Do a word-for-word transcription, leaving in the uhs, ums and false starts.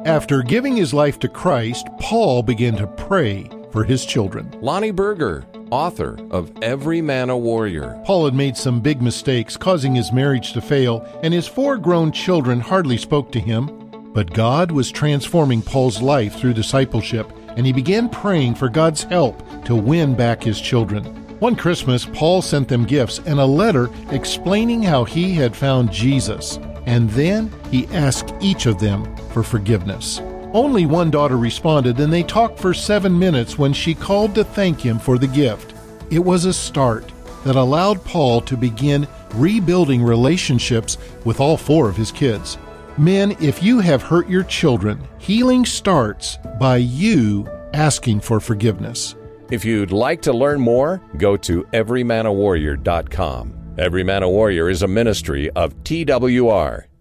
After giving his life to Christ, Paul began to pray for his children. Lonnie Berger, author of Every Man a Warrior. Paul had made some big mistakes, causing his marriage to fail, and his four grown children hardly spoke to him. But God was transforming Paul's life through discipleship, and he began praying for God's help to win back his children. One Christmas, Paul sent them gifts and a letter explaining how he had found Jesus. And then he asked each of them for forgiveness. Only one daughter responded, and they talked for seven minutes when she called to thank him for the gift. It was a start that allowed Paul to begin rebuilding relationships with all four of his kids. Men, if you have hurt your children, healing starts by you asking for forgiveness. If you'd like to learn more, go to every man a warrior dot com. Every Man a Warrior is a ministry of T W R.